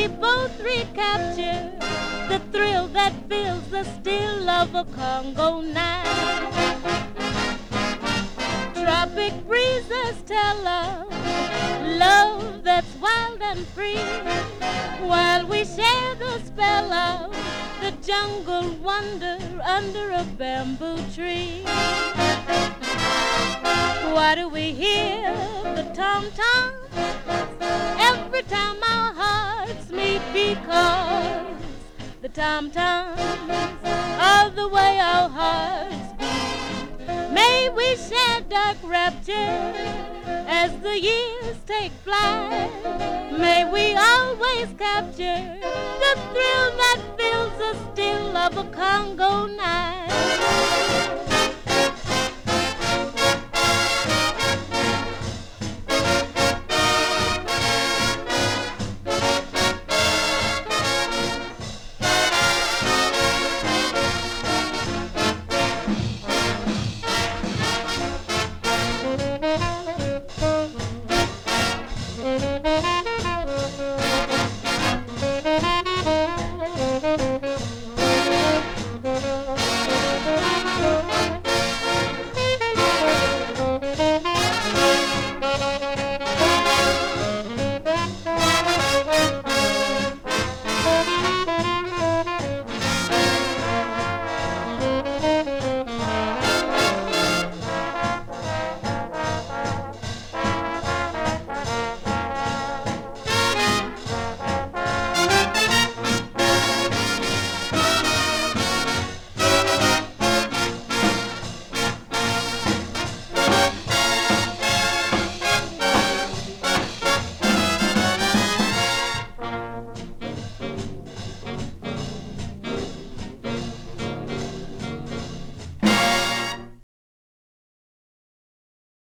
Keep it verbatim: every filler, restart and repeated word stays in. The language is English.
we both recapture the thrill that fills the still of a Congo night. Tropic breezes tell of love that's wild and free, while we share the spell of the jungle wonder under a bamboo tree. Why do we hear the tom-tom every time our hearts meet? Because the tom-toms are the way our hearts beat. May we share dark rapture as the years take flight. May we always capture the thrill that fills the still of a Congo night.